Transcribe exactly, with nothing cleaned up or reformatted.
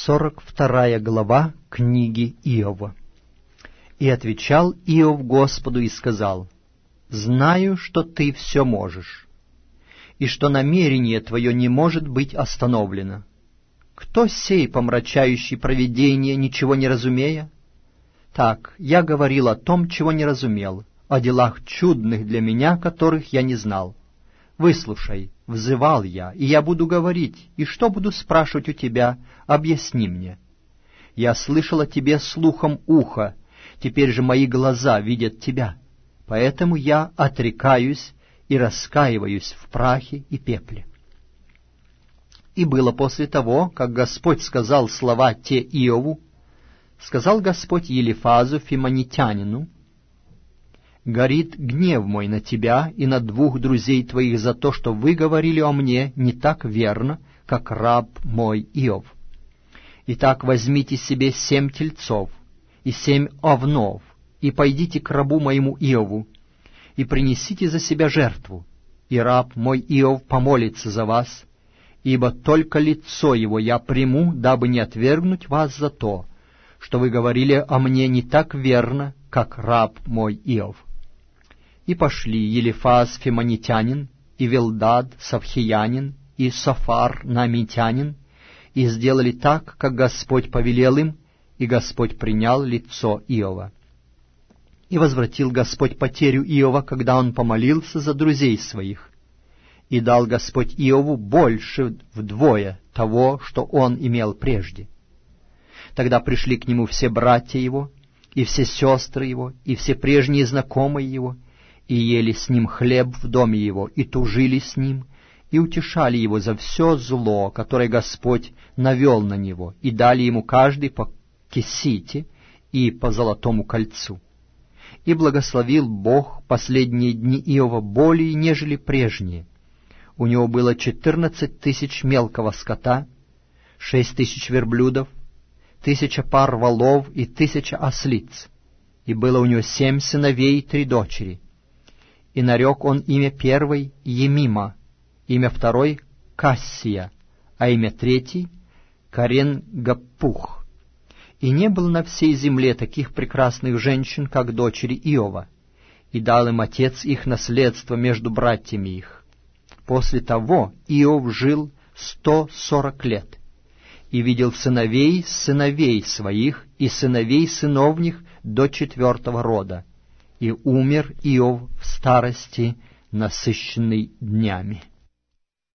сорок вторая глава книги Иова. И отвечал Иов Господу и сказал: «Знаю, что ты все можешь, и что намерение твое не может быть остановлено. Кто сей, помрачающий провидение, ничего не разумея? Так, я говорил о том, чего не разумел, о делах чудных для меня, которых я не знал. Выслушай, взывал я, и я буду говорить, и что буду спрашивать у тебя, объясни мне. Я слышал о тебе слухом уха, теперь же мои глаза видят тебя, поэтому я отрекаюсь и раскаиваюсь в прахе и пепле». И было после того, как Господь сказал слова те Иову, сказал Господь Елифазу Фимонитянину: «Горит гнев мой на тебя и на двух друзей твоих за то, что вы говорили о мне не так верно, как раб мой Иов. Итак, возьмите себе семь тельцов и семь овнов, и пойдите к рабу моему Иову, и принесите за себя жертву, и раб мой Иов помолится за вас, ибо только лицо его я приму, дабы не отвергнуть вас за то, что вы говорили о мне не так верно, как раб мой Иов». И пошли Елифаз Фимонитянин, и Велдад Савхиянин, и Софар Наамитянин, и сделали так, как Господь повелел им, и Господь принял лицо Иова. И возвратил Господь потерю Иова, когда он помолился за друзей своих, и дал Господь Иову больше вдвое того, что он имел прежде. Тогда пришли к нему все братья его, и все сестры его, и все прежние знакомые его, и ели с ним хлеб в доме его, и тужили с ним, и утешали его за все зло, которое Господь навел на него, и дали ему каждый по кесите и по золотому кольцу. И благословил Бог последние дни Иова более, нежели прежние. У него было четырнадцать тысяч мелкого скота, шесть тысяч верблюдов, тысяча пар волов и тысяча ослиц, и было у него семь сыновей и три дочери. И нарек он имя первой Емима, имя второй Кассия, а имя третий Карен-Гаппух. И не было на всей земле таких прекрасных женщин, как дочери Иова, и дал им отец их наследство между братьями их. После того Иов жил сто сорок лет, и видел сыновей сыновей своих и сыновей сыновних до четвертого рода, и умер Иов в старости, насыщенный днями.